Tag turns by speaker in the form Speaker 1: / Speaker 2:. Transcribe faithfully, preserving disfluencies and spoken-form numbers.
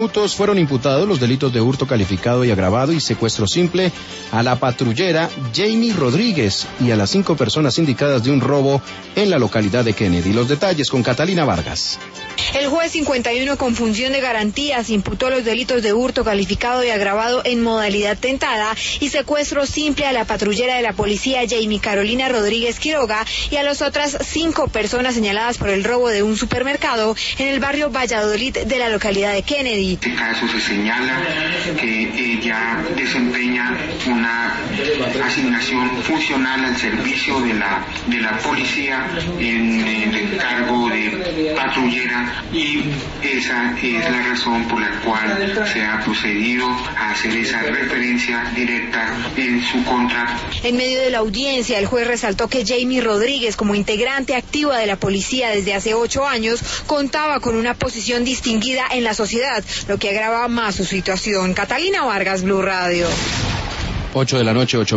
Speaker 1: minutos fueron imputados los delitos de hurto calificado y agravado y secuestro simple a la patrullera Jamie Rodríguez y a las cinco personas indicadas de un robo en la localidad de Kennedy. Los detalles con Catalina Vargas.
Speaker 2: El juez cincuenta y uno con función de garantías imputó los delitos de hurto calificado y agravado en modalidad tentada y secuestro simple a la patrullera de la policía Jamie Carolina Rodríguez Quiroga y a las otras cinco personas señaladas por el robo de un supermercado en el barrio Valladolid de la localidad de Kennedy.
Speaker 3: En este caso se señala que ella desempeña una asignación funcional al servicio de la, de la policía en el encargo de patrullera y esa es la razón por la cual se ha procedido a hacer esa referencia directa en su contra.
Speaker 2: En medio de la audiencia, el juez resaltó que Jamie Rodríguez, como integrante activa de la policía desde hace ocho años, contaba con una posición distinguida en la sociedad, lo que agrava más su situación. Catalina Vargas, Blue Radio.
Speaker 1: Ocho de la noche, ocho